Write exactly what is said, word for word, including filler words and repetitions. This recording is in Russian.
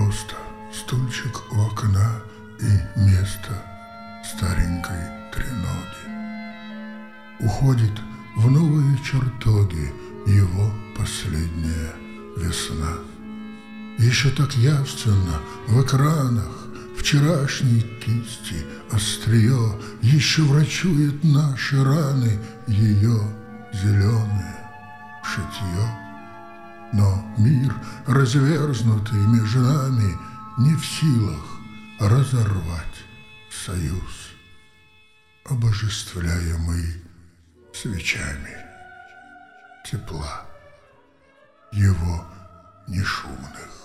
Просто стульчик у окна и место старенькой треноги. Уходит в новые чертоги его последняя весна. Еще так явственно в экранах вчерашней кисти острие еще врачует наши раны ее зеленое шитье. Но мир, разверзнутый между нами, не в силах разорвать союз, обожествляемый свечами тепла его нешумных